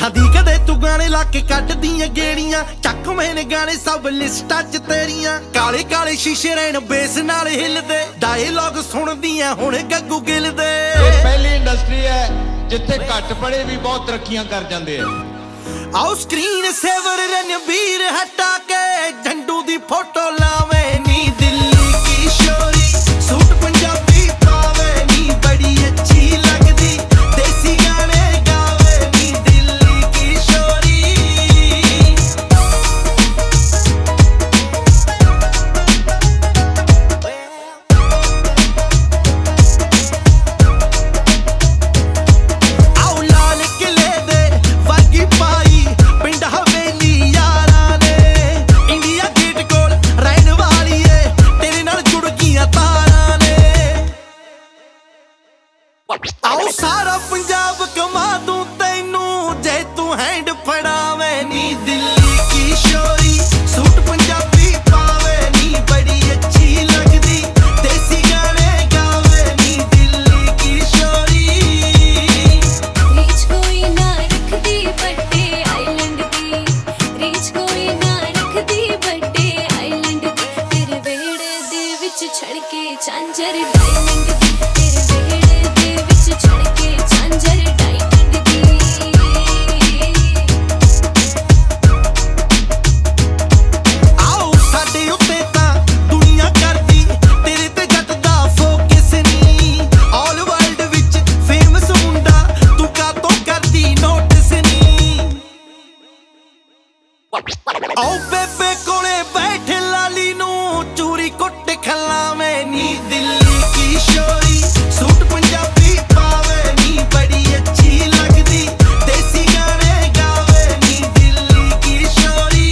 खादी कदे तू गाने ला के कट दियां गेड़ियां चक मैंने गाने सब लिस्टां च तेरियां काले काले शीशे रहन बेस नाल हिलदे डायलॉग सुनदियां हुण गग्गू गिल दे। ਇਹ ਪਹਿਲੀ ਇੰਡਸਟਰੀ ਹੈ ਜਿੱਥੇ ਘੱਟ ਪੜੇ ਵੀ ਬਹੁਤ ਤਰੱਕੀਆਂ ਕਰ ਜਾਂਦੇ ਆ। आओ स्क्रीन सेवर रणबीर हटा के झंडू दी फोटो लावे नी दिल्ली की शोरी सूट पंजाबी पावे नी बड़ी अच्छी लगदी देसी गाने गावे नी दिल्ली की शोरी। आओ लाल किले दे वर्गी पाई पिंड हवेली यारां ने इंडिया गेट कोल रहन वाली ए तेरे नाल जुड़ गईयां तारां ने। आओ सारा पंजाब कमा दूं तैनू जे तू हैंड फड़ावे नी दिल्ली की शोरी सूट पंजाबी पावे नी बड़ी अच्छी लगदी देसी गाने गावे नी दिल्ली की शोरी। रीच कोई ना रखदी बड्डे आइलैंड दी रीच कोई ना रखदी बड्डे आइलैंड दी तेरे वेड़े दे विच छड़के झांझर डायमंड दी तेरे वेड़े दे विच छड़के झांझर डायमंड दी। आओ साडे उत्ते तां दुनिया करदी तेरे ते जट दा फोकस नी ऑल वर्ल्ड विच फेमस मुंडा तू कातों करदी नोटिस नी। आओ बेबे कोले बैठे लाली नू चूरी कुट खलावे नी दिल्ली की शोरी सूट पंजाबी पावे नी बड़ी अच्छी लगदी देसी गाने गावे नी दिल्ली की शोरी।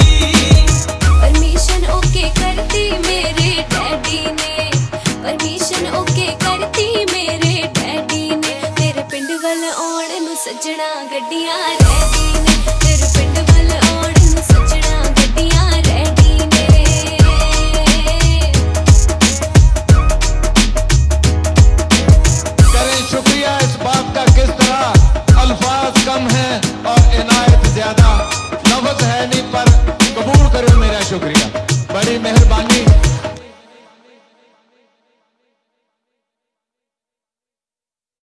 परमिशन ओके करती मेरे डैडी ने परमिशन ओके करती मेरे डैडी ने तेरे पिंड वल आउण नू सजना गड्डियां रैडी